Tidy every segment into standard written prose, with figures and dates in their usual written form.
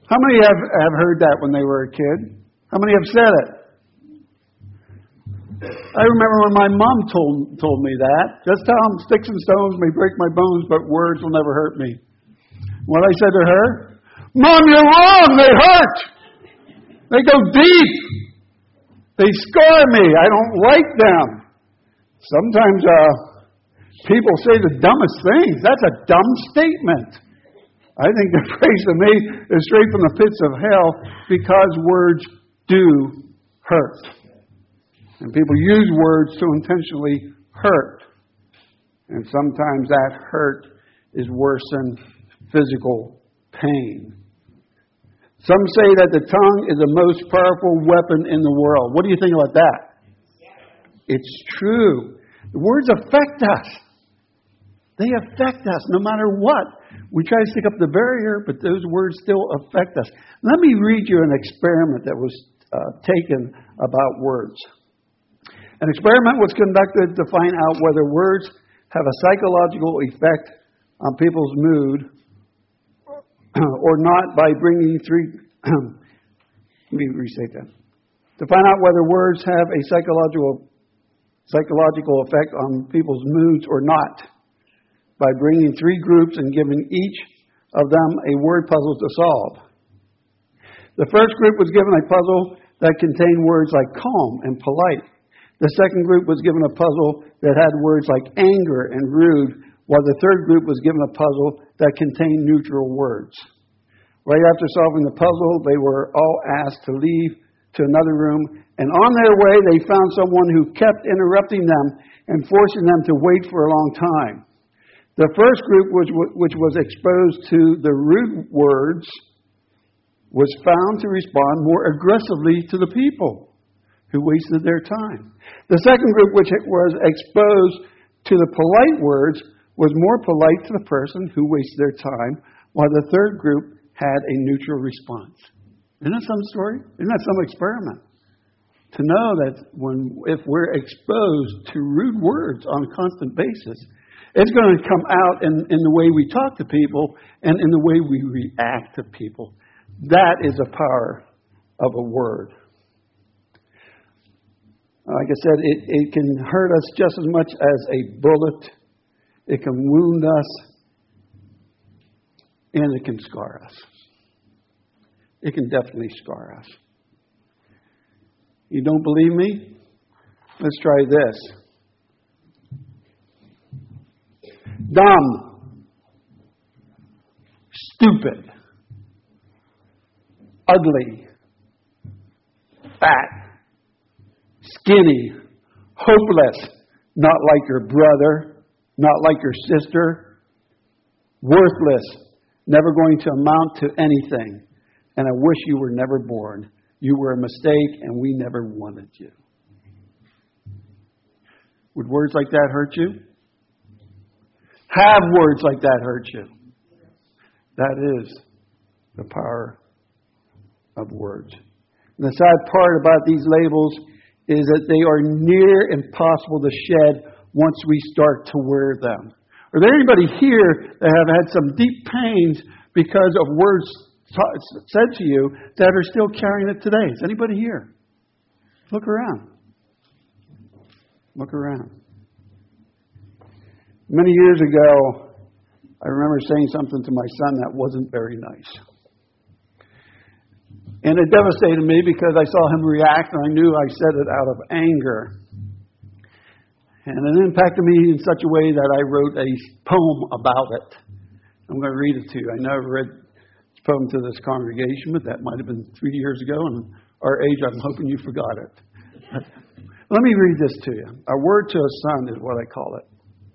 How many have heard that when they were a kid? How many have said it? I remember when my mom told me that. Just tell them sticks and stones may break my bones, but words will never hurt me. What I said to her, Mom, you're wrong. They hurt. They go deep. They scar me. I don't like them. Sometimes people say the dumbest things. That's a dumb statement. I think the phrase to me is straight from the pits of hell because words do hurt. And people use words to intentionally hurt. And sometimes that hurt is worse than physical pain. Some say that the tongue is the most powerful weapon in the world. What do you think about that? It's true. The words affect us. They affect us no matter what. We try to stick up the barrier, but those words still affect us. Let me read you an experiment that was taken about words. An experiment was conducted to find out whether words have a psychological effect on people's mood or not by bringing three... Let me restate that. To find out whether words have a psychological effect on people's moods or not by bringing three groups and giving each of them a word puzzle to solve. The first group was given a puzzle that contained words like calm and polite. The second group was given a puzzle that had words like anger and rude, while the third group was given a puzzle that contained neutral words. Right after solving the puzzle, they were all asked to leave to another room, and on their way, they found someone who kept interrupting them and forcing them to wait for a long time. The first group, which was exposed to the rude words, was found to respond more aggressively to the people who wasted their time. The second group, which was exposed to the polite words, was more polite to the person who wasted their time, while the third group had a neutral response. Isn't that some story? Isn't that some experiment? To know that if we're exposed to rude words on a constant basis, it's going to come out in the way we talk to people and in the way we react to people. That is the power of a word. Like I said, it can hurt us just as much as a bullet. It can wound us. And it can scar us. It can definitely scar us. You don't believe me? Let's try this. Dumb. Stupid. Ugly. Fat. Skinny, hopeless, not like your brother, not like your sister, worthless, never going to amount to anything, and I wish you were never born. You were a mistake, and we never wanted you. Would words like that hurt you? Have words like that hurt you? That is the power of words. And the sad part about these labels is that they are near impossible to shed once we start to wear them. Are there anybody here that have had some deep pains because of words said to you that are still carrying it today? Is anybody here? Look around. Look around. Many years ago, I remember saying something to my son that wasn't very nice. And it devastated me because I saw him react and I knew I said it out of anger. And it impacted me in such a way that I wrote a poem about it. I'm going to read it to you. I never read this poem to this congregation, but that might have been 3 years ago. And our age, I'm hoping you forgot it. But let me read this to you. A word to a son is what I call it.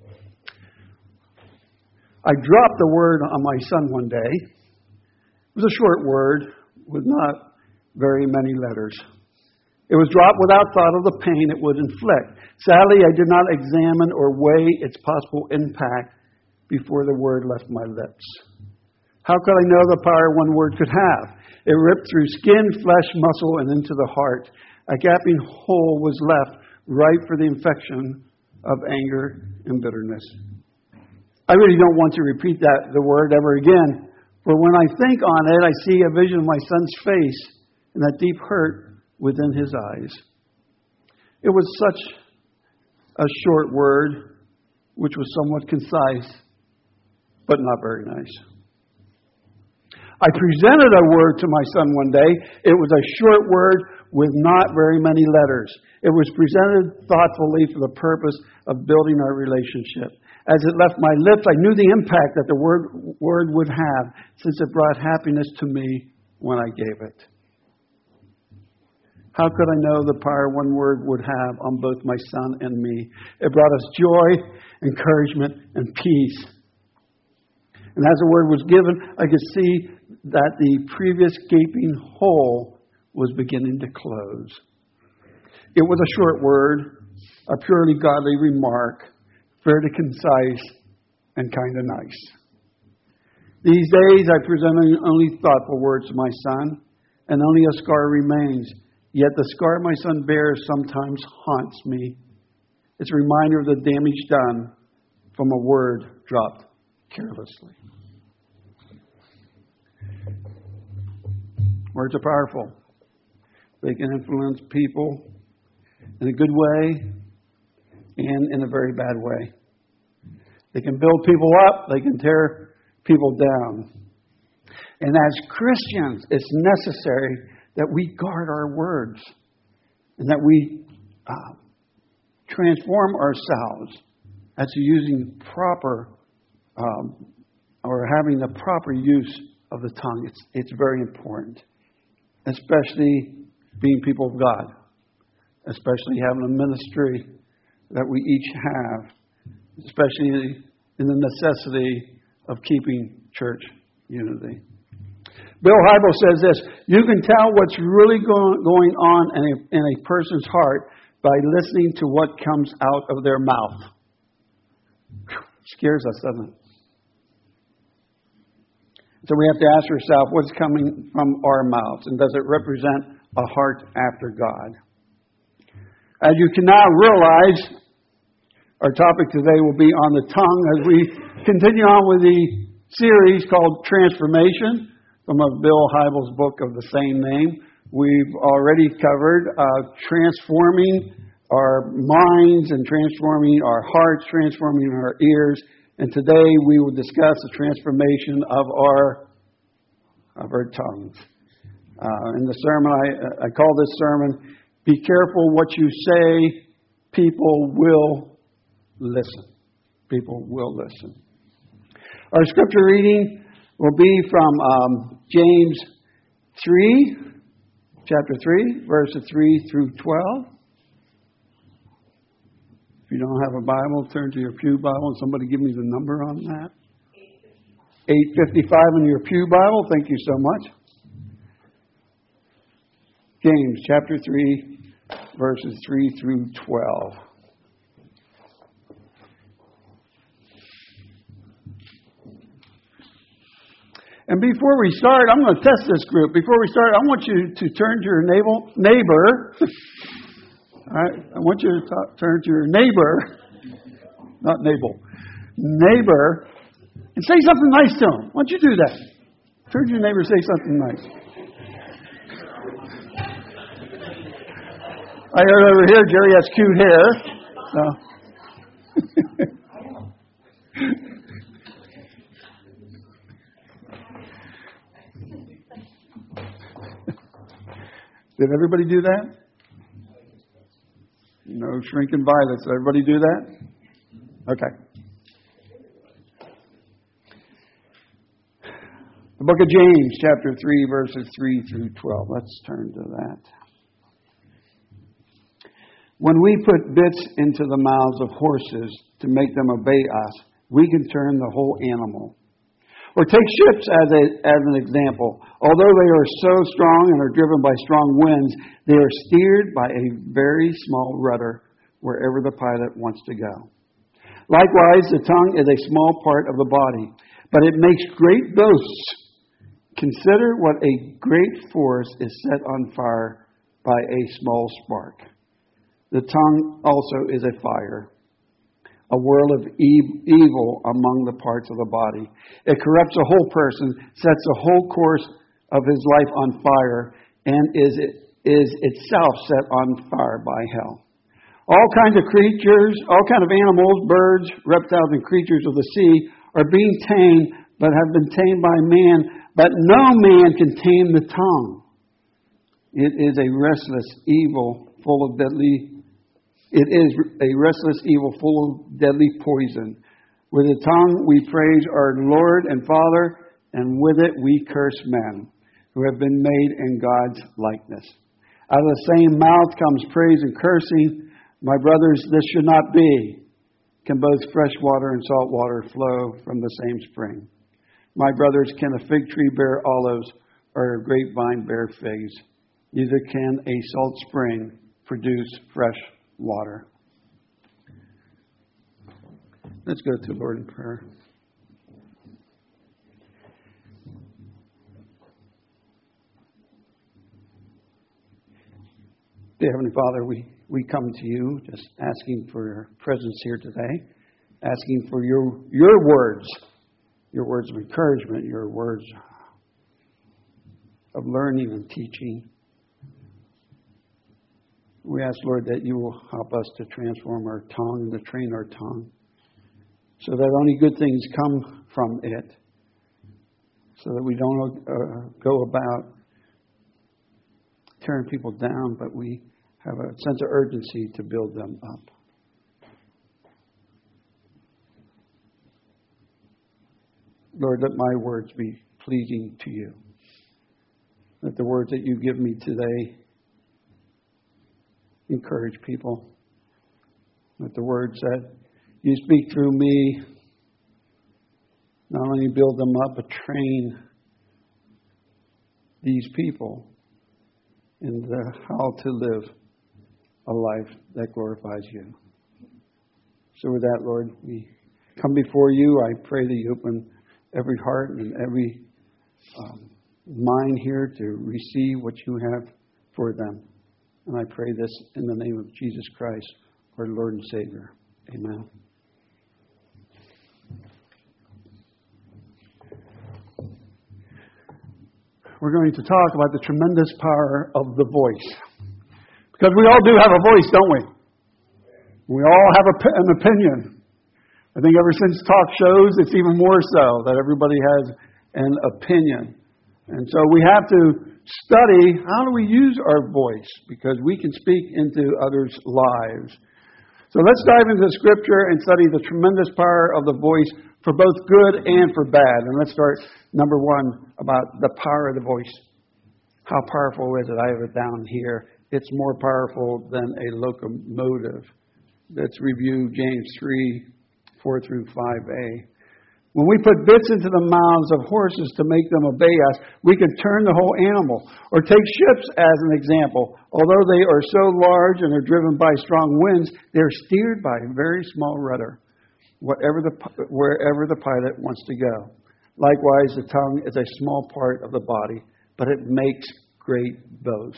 I dropped the word on my son one day. It was a short word with not very many letters. It was dropped without thought of the pain it would inflict. Sadly, I did not examine or weigh its possible impact before the word left my lips. How could I know the power one word could have? It ripped through skin, flesh, muscle, and into the heart. A gaping hole was left, ripe for the infection of anger and bitterness. I really don't want to repeat the word ever again, For when I think on it, I see a vision of my son's face and that deep hurt within his eyes. It was such a short word, which was somewhat concise, but not very nice. I presented a word to my son one day. It was a short word with not very many letters. It was presented thoughtfully for the purpose of building our relationship. As it left my lips, I knew the impact that the word would have, since it brought happiness to me when I gave it. How could I know the power one word would have on both my son and me? It brought us joy, encouragement, and peace. And as the word was given, I could see that the previous gaping hole was beginning to close. It was a short word, a purely godly remark, fairly concise, and kind of nice. These days, I present only thoughtful words to my son, and only a scar remains. Yet the scar my son bears sometimes haunts me. It's a reminder of the damage done from a word dropped carelessly. Words are powerful. They can influence people in a good way and in a very bad way. They can build people up. They can tear people down. And as Christians, it's necessary that we guard our words and that we transform ourselves as to using proper or having the proper use of the tongue. It's very important, especially being people of God, especially having a ministry that we each have, especially in the necessity of keeping church unity. Bill Hybels says this: you can tell what's really going on in a person's heart by listening to what comes out of their mouth. Scares us, doesn't it? So we have to ask ourselves, what's coming from our mouths, and does it represent a heart after God? As you can now realize, our topic today will be on the tongue as we continue on with the series called Transformation from a Bill Hybels book of the same name. We've already covered transforming our minds and transforming our hearts, transforming our ears. And today we will discuss the transformation of our tongues. In the sermon, I call this sermon, "Be careful what you say, people will listen." People will listen. Our scripture reading will be from James 3, chapter 3, verses 3 through 12. If you don't have a Bible, turn to your pew Bible, and somebody give me the number on that. 855 in your pew Bible. Thank you so much. James chapter 3, verses 3 through 12. And before we start, I'm going to test this group. Before we start, I want you to turn to your neighbor. All right, I want you to turn to your neighbor, not neighbor, and say something nice to him. Why don't you do that? Turn to your neighbor and say something nice. I heard over here, Jerry has cute hair. So. Did everybody do that? No shrinking violets. Did everybody do that? Okay. The book of James, chapter 3, verses 3 through 12. Let's turn to that. When we put bits into the mouths of horses to make them obey us, we can turn the whole animal. Or take ships as an example. Although they are so strong and are driven by strong winds, they are steered by a very small rudder wherever the pilot wants to go. Likewise, the tongue is a small part of the body, but it makes great boasts. Consider what a great forest is set on fire by a small spark. The tongue also is a fire, a world of evil among the parts of the body. It corrupts a whole person, sets the whole course of his life on fire, and is itself set on fire by hell. All kinds of creatures, all kinds of animals, birds, reptiles, and creatures of the sea are being tamed, but have been tamed by man. But no man can tame the tongue. It is a restless evil full of deadly. It is a restless evil full of deadly poison. With the tongue we praise our Lord and Father, and with it we curse men who have been made in God's likeness. Out of the same mouth comes praise and cursing. My brothers, this should not be. Can both fresh water and salt water flow from the same spring? My brothers, can a fig tree bear olives or a grapevine bear figs? Neither can a salt spring produce fresh water. Let's go to the Lord in prayer. Dear Heavenly Father, we come to you just asking for your presence here today, asking for your words of encouragement, your words of learning and teaching. We ask, Lord, that you will help us to transform our tongue and to train our tongue so that only good things come from it, so that we don't go about tearing people down, but we have a sense of urgency to build them up. Lord, let my words be pleasing to you. Let the words that you give me today encourage people. Let the words that you speak through me not only build them up, but train these people in how to live a life that glorifies you. So with that, Lord, we come before you. I pray that you open every heart and every mind here to receive what you have for them. And I pray this in the name of Jesus Christ, our Lord and Savior. Amen. We're going to talk about the tremendous power of the voice. Because we all do have a voice, don't we? We all have an opinion. I think ever since talk shows, it's even more so that everybody has an opinion. And so we have to study how do we use our voice, because we can speak into others' lives. So let's dive into the Scripture and study the tremendous power of the voice for both good and for bad. And let's start, number one, about the power of the voice. How powerful is it? I have it down here. It's more powerful than a locomotive. Let's review James 3, 4 through 5a. When we put bits into the mouths of horses to make them obey us, we can turn the whole animal. Or take ships as an example. Although they are so large and are driven by strong winds, they are steered by a very small rudder, wherever the pilot wants to go. Likewise, the tongue is a small part of the body, but it makes great boast.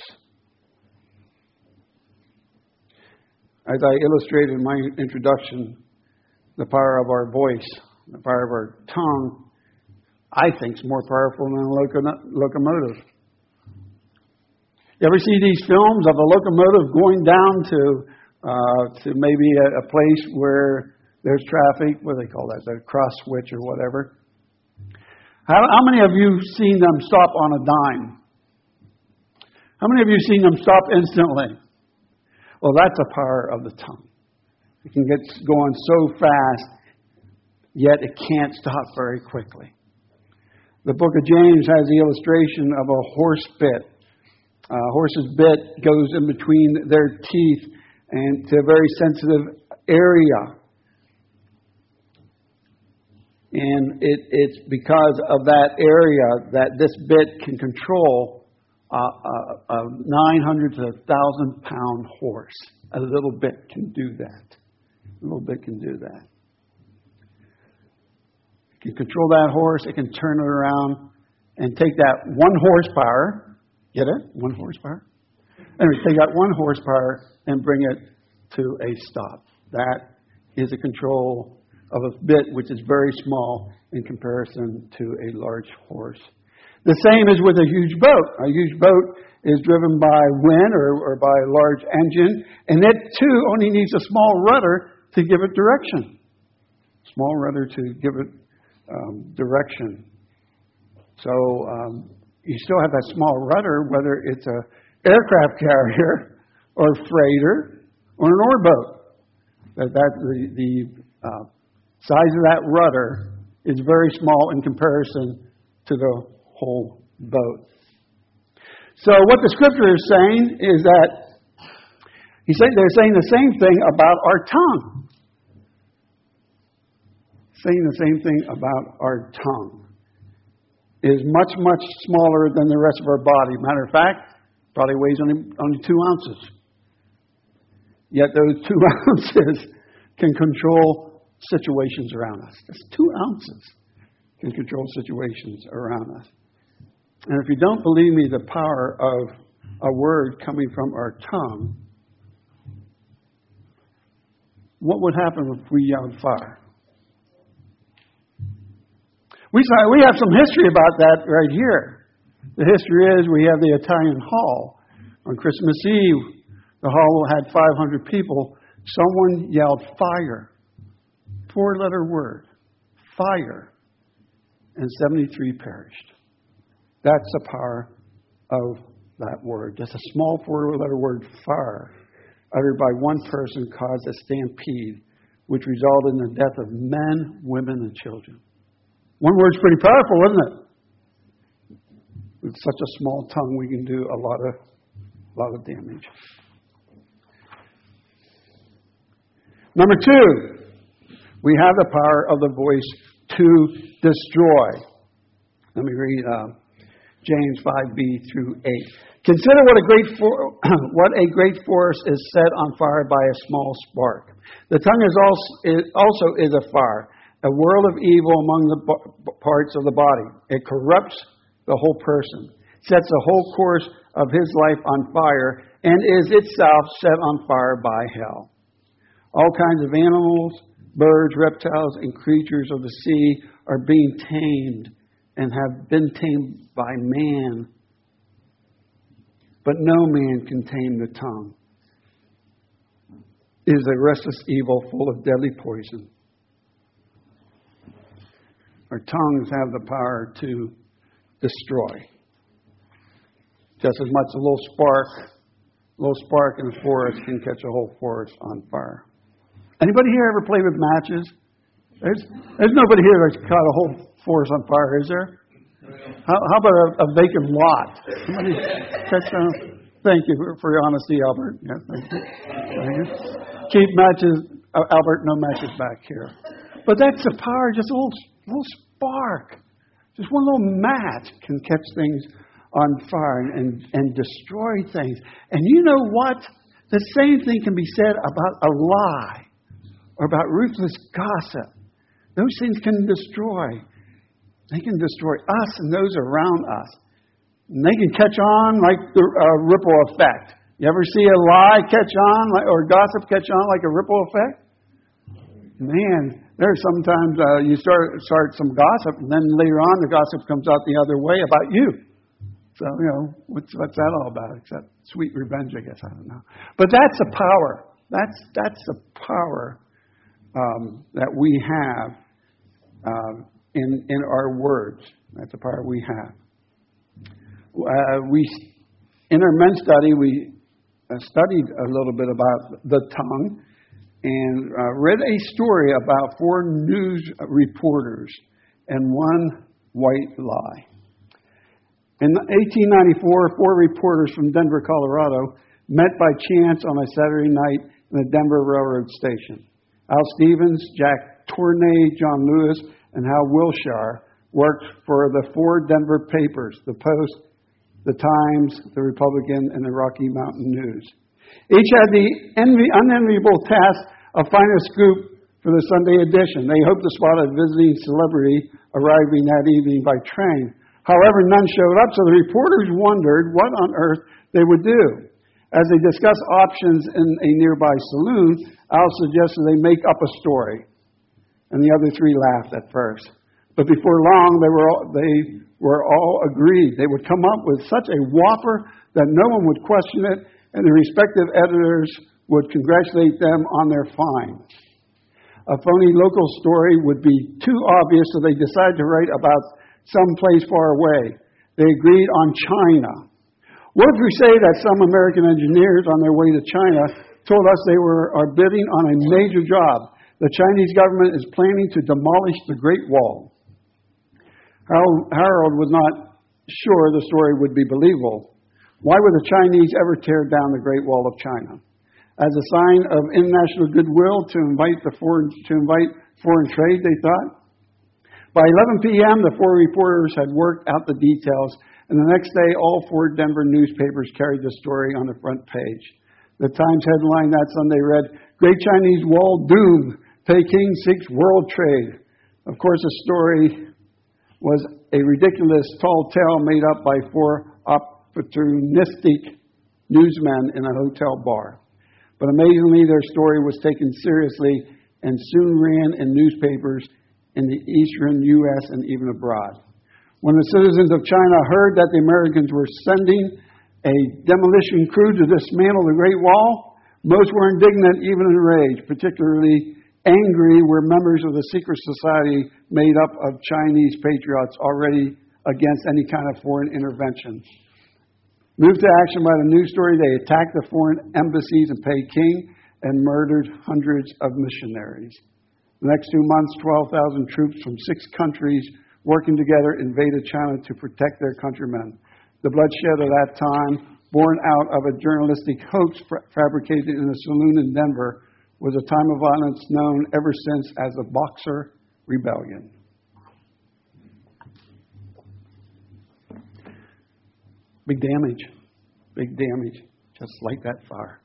As I illustrated in my introduction, the power of our voice, the power of our tongue, I think is more powerful than a locomotive. You ever see these films of a locomotive going down to maybe a place where there's traffic? What do they call that? The cross switch or whatever. How many of you seen them stop on a dime? How many of you seen them stop instantly? Well, that's the power of the tongue. It can get going so fast, yet it can't stop very quickly. The book of James has the illustration of a horse bit. A horse's bit goes in between their teeth and to a very sensitive area. And it's because of that area that this bit can control a 900 to 1,000 pound horse. A little bit can do that. A little bit can do that. It can control that horse. It can turn it around and take that 1 horsepower. Get it? 1 horsepower. Anyway, take that 1 horsepower and bring it to a stop. That is the control of a bit which is very small in comparison to a large horse. The same is with a huge boat. A huge boat is driven by wind or by a large engine, and it too only needs a small rudder to give it direction. Small rudder to give it direction. So you still have that small rudder, whether it's a aircraft carrier or freighter or an ore boat. The size of that rudder is very small in comparison to the whole boat. So what the Scripture is saying is that they're saying the same thing about our tongue. Saying the same thing about our tongue. It is much, much smaller than the rest of our body. Matter of fact, probably weighs only 2 ounces. Yet those 2 ounces can control situations around us. Just 2 ounces can control situations around us. And if you don't believe me, the power of a word coming from our tongue, what would happen if we yelled fire? We have some history about that right here. The history is we have the Italian Hall. On Christmas Eve, the hall had 500 people. Someone yelled fire. 4-letter word. Fire. And 73 perished. That's the power of that word. Just a small 4-letter word, fire, uttered by one person caused a stampede, which resulted in the death of men, women, and children. One word's pretty powerful, isn't it? With such a small tongue, we can do a lot of damage. Number 2, we have the power of the voice to destroy. Let me read James 5b through 8. Consider what a great forest is set on fire by a small spark. The tongue also is a fire, a world of evil among the parts of the body. It corrupts the whole person, sets the whole course of his life on fire, and is itself set on fire by hell. All kinds of animals, birds, reptiles, and creatures of the sea are being tamed and have been tamed by man. But no man can tame the tongue. It is a restless evil full of deadly poison. Our tongues have the power to destroy. Just as much a little spark in a forest can catch a whole forest on fire. Anybody here ever play with matches? There's nobody here that's caught a whole forest on fire, is there? How about a vacant lot? Somebody catch on? Thank you for your honesty, Albert. Yeah, thank you. Keep matches, Albert. No matches back here. But that's the power. Just a little spark. Just one little match can catch things on fire and destroy things. And you know what? The same thing can be said about a lie or about ruthless gossip. Those things can destroy. They can destroy us and those around us. And they can catch on like the ripple effect. You ever see a lie catch on or gossip catch on like a ripple effect? Man, there's sometimes you start some gossip, and then later on the gossip comes out the other way about you. So, what's that all about? Except sweet revenge, I guess. I don't know. But that's the power. That's the power that we have in our words. That's the power we have. In our men's study, we studied a little bit about the tongue and read a story about 4 news reporters and one white lie. In 1894, 4 reporters from Denver, Colorado, met by chance on a Saturday night in the Denver Railroad Station. Al Stevens, Jack Tournay, John Lewis, and Hal Wilshire worked for the 4 Denver papers, the Post, the Times, the Republican, and the Rocky Mountain News. Each had the unenviable task of finding a scoop for the Sunday edition. They hoped to spot a visiting celebrity arriving that evening by train. However, none showed up, so the reporters wondered what on earth they would do. As they discuss options in a nearby saloon, Al suggested they make up a story. And the other three laughed at first. But before long, they were all agreed. They would come up with such a whopper that no one would question it, and the respective editors would congratulate them on their find. A phony local story would be too obvious, so they decided to write about some place far away. They agreed on China. What if we say that some American engineers on their way to China told us they are bidding on a major job? The Chinese government is planning to demolish the Great Wall. Harold was not sure the story would be believable. Why would the Chinese ever tear down the Great Wall of China? As a sign of international goodwill to invite foreign trade, they thought. By 11 p.m., the four reporters had worked out the details, and the next day, all four Denver newspapers carried the story on the front page. The Times headline that Sunday read, "Great Chinese Wall Doom, Peking Seeks World Trade." Of course, the story was a ridiculous tall tale made up by four opportunistic newsmen in a hotel bar. But amazingly, their story was taken seriously and soon ran in newspapers in the eastern U.S. and even abroad. When the citizens of China heard that the Americans were sending a demolition crew to dismantle the Great Wall, most were indignant, even enraged. Particularly angry were members of the secret society made up of Chinese patriots already against any kind of foreign intervention. Moved to action by the news story, they attacked the foreign embassies in Peking and murdered hundreds of missionaries. The next 2 months, 12,000 troops from 6 countries working together invaded China to protect their countrymen. The bloodshed of that time, born out of a journalistic hoax fabricated in a saloon in Denver, was a time of violence known ever since as the Boxer Rebellion. Big damage, just like that fire.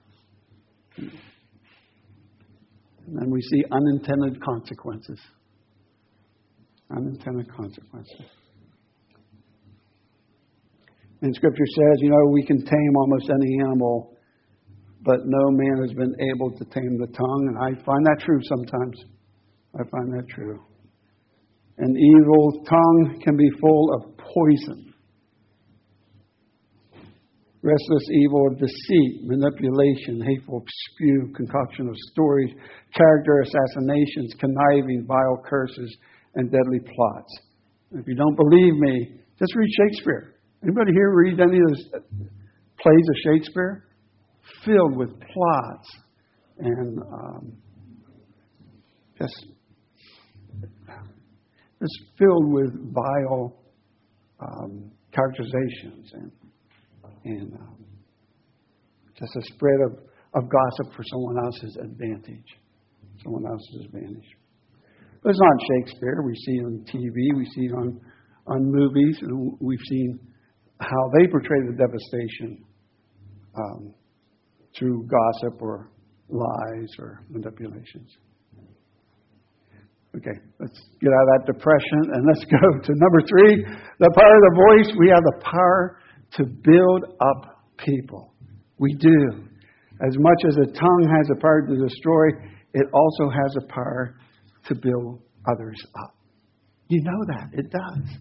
And then we see unintended consequences. Unintended consequences. And Scripture says, we can tame almost any animal, but no man has been able to tame the tongue. And I find that true sometimes. I find that true. An evil tongue can be full of poison. Restless evil of deceit, manipulation, hateful spew, concoction of stories, character assassinations, conniving, vile curses, and deadly plots. And if you don't believe me, just read Shakespeare. Anybody here read any of the plays of Shakespeare? Filled with plots and just filled with vile characterizations and just a spread of gossip for someone else's advantage. Someone else's advantage. But it's not Shakespeare. We see it on TV. We see it on movies. And we've seen how they portray the devastation through gossip or lies or manipulations. Okay, let's get out of that depression and let's go to number 3. The power of the voice. We have the power to build up people. We do. As much as the tongue has the power to destroy, it also has the power to build others up. You know that. It does.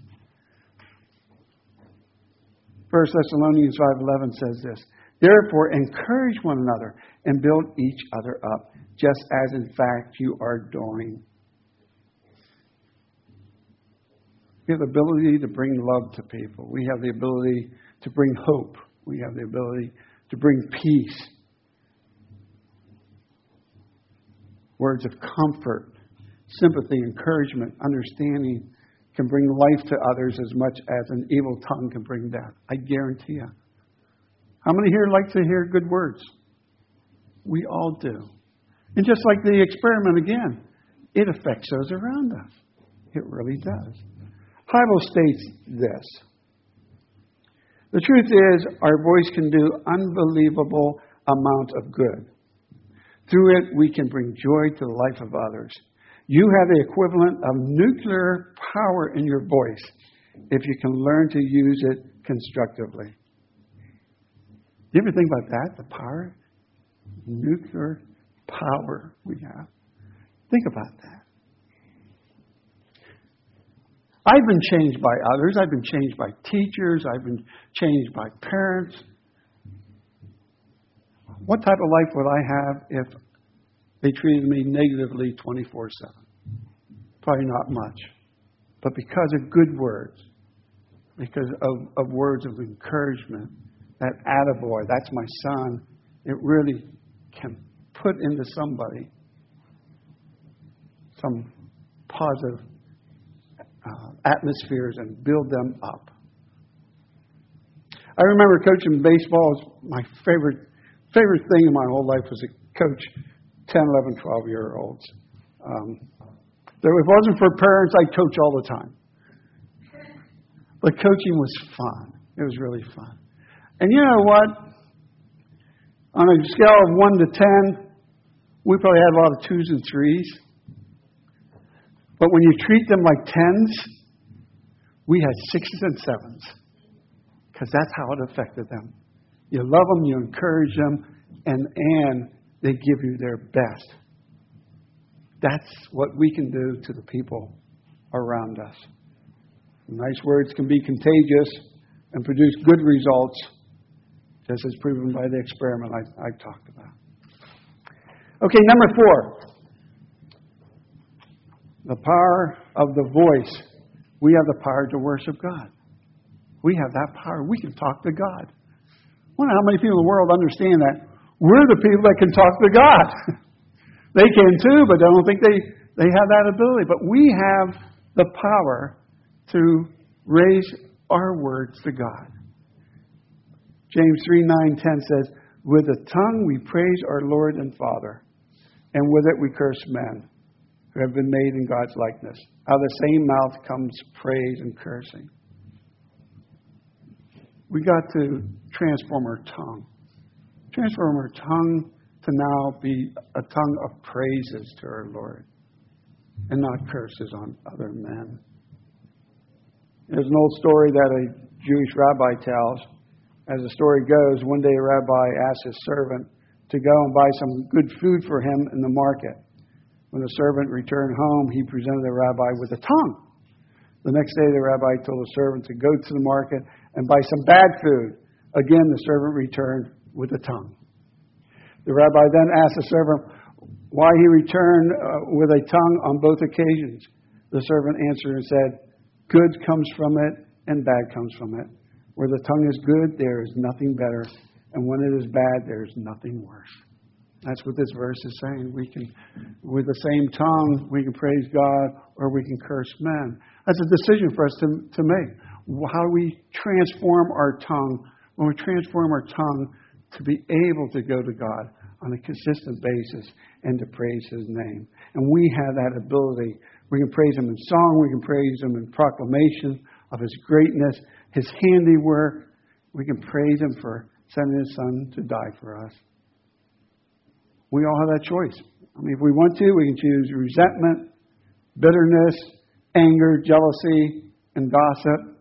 1 Thessalonians 5:11 says this, "Therefore encourage one another and build each other up, just as in fact you are doing." We have the ability to bring love to people. We have the ability to bring hope. We have the ability to bring peace. Words of comfort, sympathy, encouragement, understanding can bring life to others as much as an evil tongue can bring death. I guarantee you. How many here like to hear good words? We all do. And just like the experiment again, it affects those around us. It really does. The Bible states this. The truth is, our voice can do unbelievable amount of good. Through it, we can bring joy to the life of others. You have the equivalent of nuclear power in your voice if you can learn to use it constructively. You ever think about that? The power, nuclear power we have. Think about that. I've been changed by others. I've been changed by teachers. I've been changed by parents. What type of life would I have if they treated me negatively 24/7? Probably not much. But because of good words, because of words of encouragement, that attaboy, that's my son, it really can put into somebody some positive atmospheres and build them up. I remember coaching baseball. My favorite thing in my whole life was to coach 10, 11, 12-year-olds. If it wasn't for parents, I'd coach all the time. But coaching was fun. It was really fun. And you know what? On a scale of 1 to 10, we probably had a lot of 2s and 3s. But when you treat them like 10s, we had 6s and 7s. Because that's how it affected them. You love them, you encourage them, and they give you their best. That's what we can do to the people around us. Nice words can be contagious and produce good results, just as proven by the experiment I talked about. Okay, number 4. The power of the voice. We have the power to worship God. We have that power. We can talk to God. I wonder how many people in the world understand that. We're the people that can talk to God. They can too, but I don't think they have that ability. But we have the power to raise our words to God. James 3:9-10 says, with the tongue we praise our Lord and Father, and with it we curse men who have been made in God's likeness. Out of the same mouth comes praise and cursing. We got to transform our tongue. Transform our tongue to now be a tongue of praises to our Lord and not curses on other men. There's an old story that a Jewish rabbi tells. As the story goes, one day a rabbi asked his servant to go and buy some good food for him in the market. When the servant returned home, he presented the rabbi with a tongue. The next day, the rabbi told the servant to go to the market and buy some bad food. Again, the servant returned with a tongue. The rabbi then asked the servant why he returned with a tongue on both occasions. The servant answered and said, good comes from it and bad comes from it. Where the tongue is good, there is nothing better. And when it is bad, there is nothing worse. That's what this verse is saying. We can, with the same tongue, we can praise God or we can curse men. That's a decision for us to make. How do we transform our tongue? When we transform our tongue to be able to go to God on a consistent basis and to praise His name. And we have that ability. We can praise Him in song. We can praise Him in proclamation of His greatness, His handiwork. We can praise Him for sending His Son to die for us. We all have that choice. I mean, if we want to, we can choose resentment, bitterness, anger, jealousy, and gossip.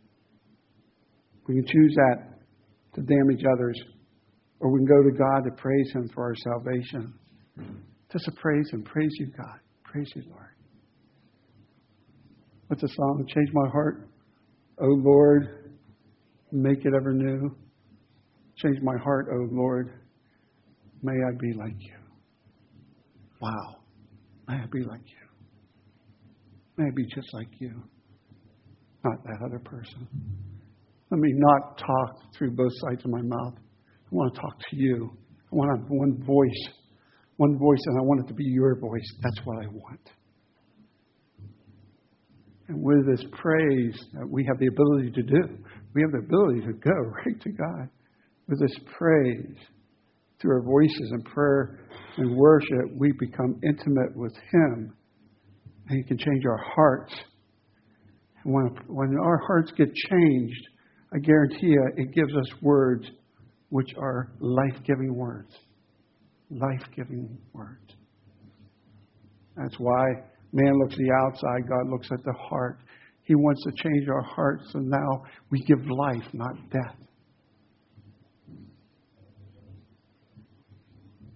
We can choose that to damage others. Or we can go to God to praise Him for our salvation. Just to praise Him. Praise you, God. Praise you, Lord. What's the song? Change my heart, O Lord. Make it ever new. Change my heart, O Lord. May I be like you. Wow. May I be like you. May I be just like you. Not that other person. Let me not talk through both sides of my mouth. I want to talk to you. I want to have one voice. One voice, and I want it to be your voice. That's what I want. And with this praise that we have the ability to do, we have the ability to go right to God. With this praise, through our voices and prayer and worship, we become intimate with Him. And He can change our hearts. And when our hearts get changed, I guarantee you, it gives us words which are life-giving words. Life-giving words. That's why man looks at the outside, God looks at the heart. He wants to change our hearts, so now we give life, not death.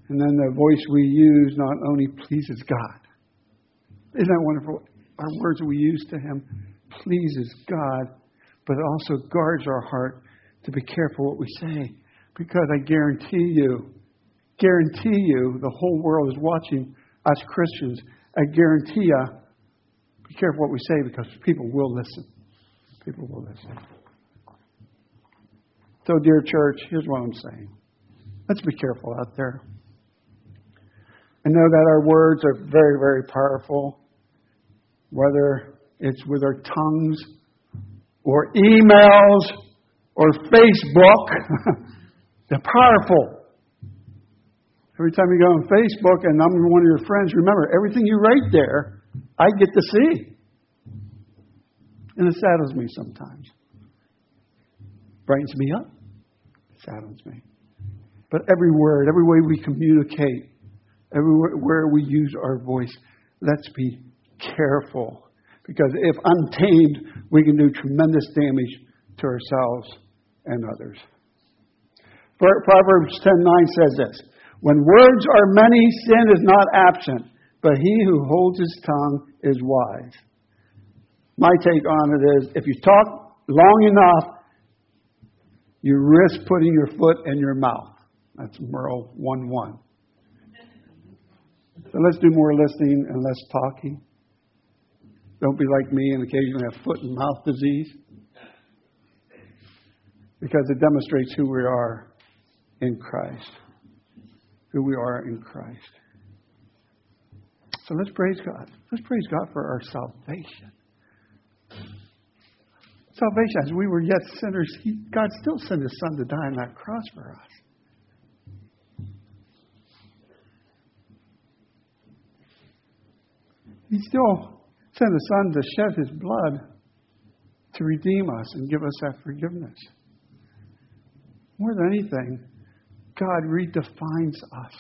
And then the voice we use not only pleases God. Isn't that wonderful? Our words we use to Him pleases God, but it also guards our heart to be careful what we say. Because I guarantee you, the whole world is watching us Christians. I guarantee you, be careful what we say because people will listen. People will listen. So, dear church, here's what I'm saying. Let's be careful out there. I know that our words are very, very powerful. Whether it's with our tongues or emails or Facebook, they're powerful. Every time you go on Facebook and I'm one of your friends, remember, everything you write there, I get to see. And it saddens me sometimes. Brightens me up. It saddens me. But every word, every way we communicate, everywhere we use our voice, let's be careful. Because if untamed, we can do tremendous damage to ourselves and others. Proverbs 10:9 says this, when words are many, sin is not absent, but he who holds his tongue is wise. My take on it is, if you talk long enough, you risk putting your foot in your mouth. That's Merle 1:1. So let's do more listening and less talking. Don't be like me and occasionally have foot and mouth disease. Because it demonstrates who we are in Christ. Who we are in Christ. So let's praise God. Let's praise God for our salvation. Salvation, as we were yet sinners, God still sent His Son to die on that cross for us. He still sent His Son to shed His blood to redeem us and give us that forgiveness. More than anything, God redefines us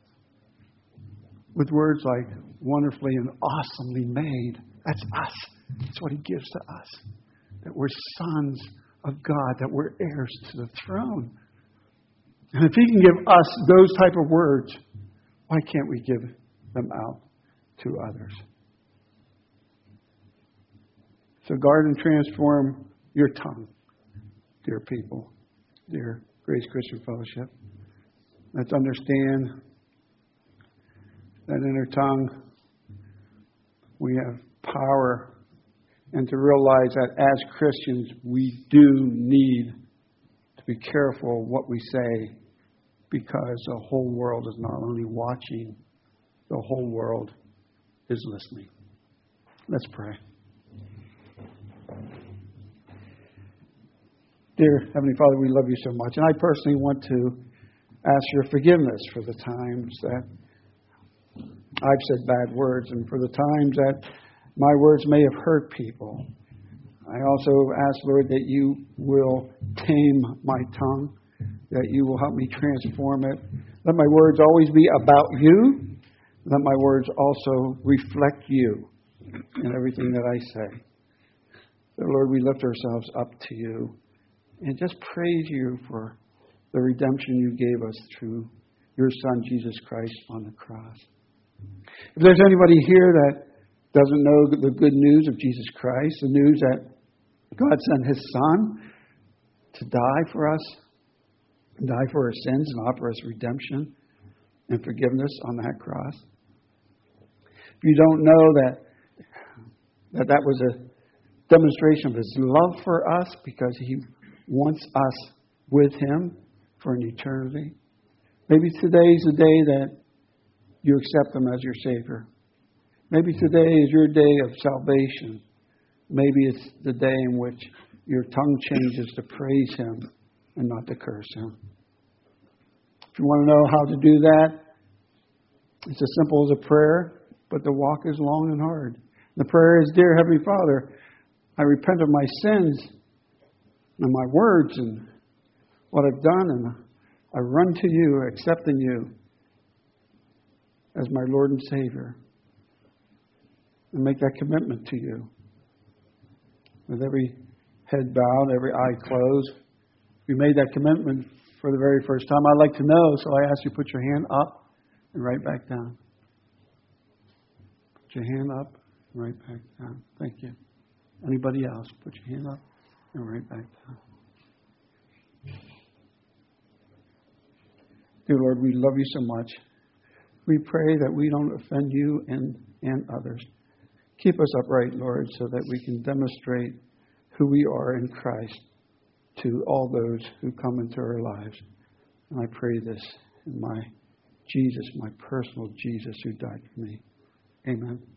with words like wonderfully and awesomely made. That's us. That's what He gives to us. That we're sons of God, that we're heirs to the throne. And if He can give us those type of words, why can't we give them out to others? So guard and transform your tongue, dear people, dear Grace Christian Fellowship. Let's understand that in our tongue we have power, and to realize that as Christians we do need to be careful what we say, because the whole world is not only watching, the whole world is listening. Let's pray. Dear Heavenly Father, we love You so much. And I personally want to ask Your forgiveness for the times that I've said bad words and for the times that my words may have hurt people. I also ask, Lord, that You will tame my tongue, that You will help me transform it. Let my words always be about You. Let my words also reflect You in everything that I say. So, Lord, we lift ourselves up to You and just praise You for the redemption You gave us through Your Son, Jesus Christ, on the cross. If there's anybody here that doesn't know the good news of Jesus Christ, the news that God sent His Son to die for us, die for our sins and offer us redemption and forgiveness on that cross. If you don't know that was a demonstration of His love for us because He wants us with Him for an eternity. Maybe today's the day that you accept Him as your Savior. Maybe today is your day of salvation. Maybe it's the day in which your tongue changes to praise Him and not to curse Him. If you want to know how to do that, it's as simple as a prayer, but the walk is long and hard. The prayer is, Dear Heavenly Father, I repent of my sins and my words and what I've done, and I run to You, accepting You as my Lord and Savior, and make that commitment to You. With every head bowed, every eye closed. If you made that commitment for the very first time, I'd like to know, so I ask you to put your hand up and right back down. Put your hand up and right back down. Thank you. Anybody else? Put your hand up and right back down. Dear Lord, we love you so much. We pray that we don't offend you and others. Keep us upright, Lord, so that we can demonstrate who we are in Christ to all those who come into our lives. And I pray this in my Jesus, my personal Jesus who died for me. Amen.